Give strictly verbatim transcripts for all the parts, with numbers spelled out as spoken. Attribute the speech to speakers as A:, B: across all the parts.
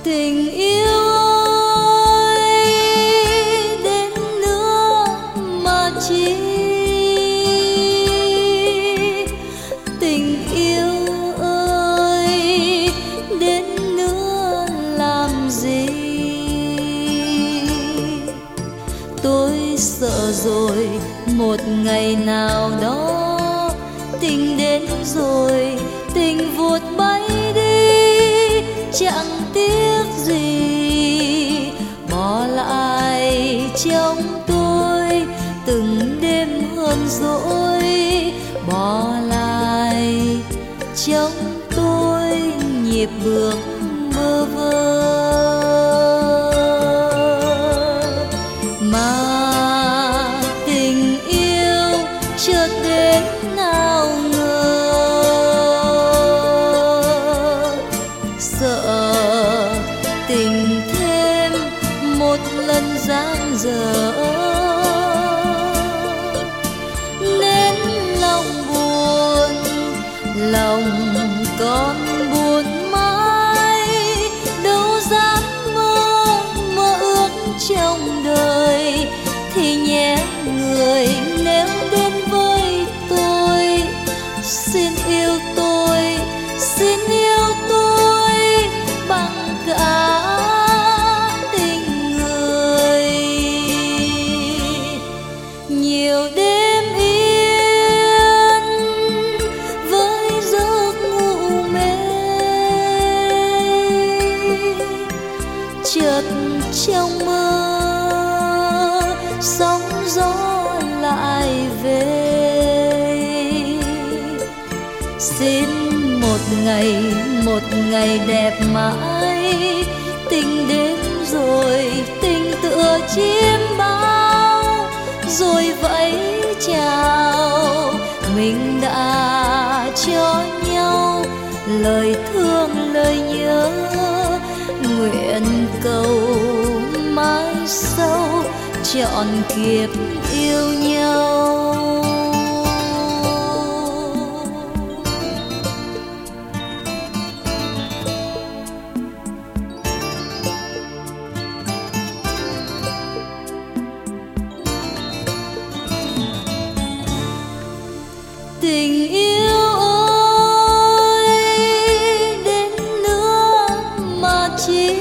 A: Tình yêu ơi, đến nữa mà chi? Tình yêu ơi, đến nữa làm gì? Tôi sợ rồi một ngày nào đó tình đến rồi, tình vụt bay đi, chẳng tiếc gì bỏ lại trong tôi từng đêm hơn dỗi, bỏ lại trong tôi nhịp bước bơ vơ. Mà tình yêu chợt đến nào ngờ, sợ tình thêm một lần giang dở, nên lòng buồn, lòng con buồn mãi, đâu dám mơ mơ ước trong đời. Thì nhé người nếu đến với tôi, xin yêu tôi, xin yêu tôi bằng cả tình người. Nhiều đêm yên với giấc ngủ mê, chợt trong mơ sóng gió lại về. Xin một ngày, một ngày đẹp mãi, tình đến rồi, tình tựa chim bao, rồi vẫy chào. Mình đã cho nhau lời thương, lời nhớ, nguyện cầu mãi sau trọn kiếp yêu nhau. Tình yêu ơi, đến nữa mà chi?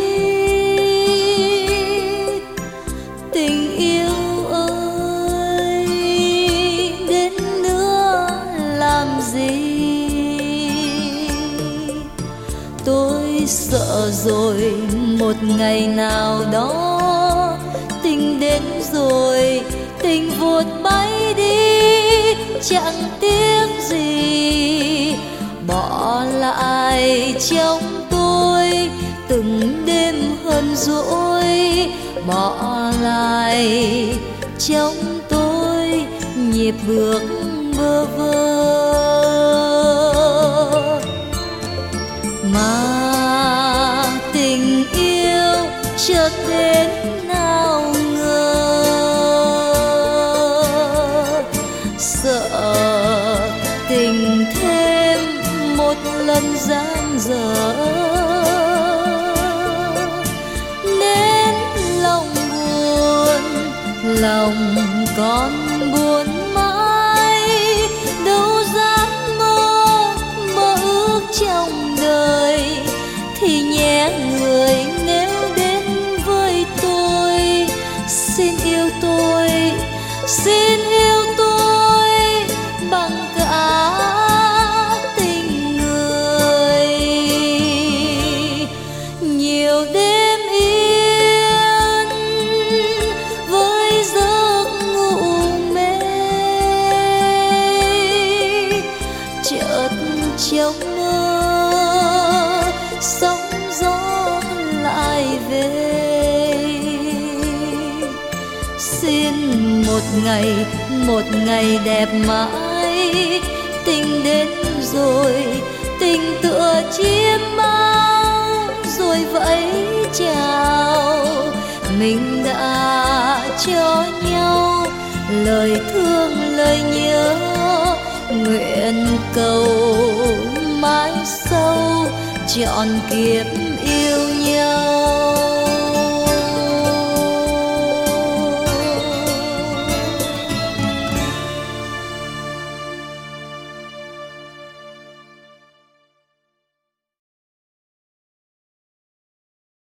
A: Tình yêu ơi, đến nữa làm gì? Tôi sợ rồi một ngày nào đó tình đến rồi, tình vụt bay đi, chẳng tiếc gì bỏ lại trong tôi từng đêm hơn dỗi, bỏ lại trong tôi nhịp bước bơ vơ. Mà tình yêu chợt đến nào ngờ, sợ tình thêm một lần giang dở, nên lòng buồn, lòng con buồn mãi, đâu dám mơ mơ ước trong đời. Thì nhé người nếu đến với tôi, xin yêu tôi, xin yêu tôi bằng cả tình người. Nhiều đêm yên với giấc ngủ mê, chợt trong mơ sóng gió lại về. Xin một ngày, một ngày đẹp mãi, tình đến rồi, tình tựa chim bao, rồi vẫy chào. Mình đã cho nhau lời thương, lời nhớ, nguyện cầu mãi sau trọn kiếp yêu nhau.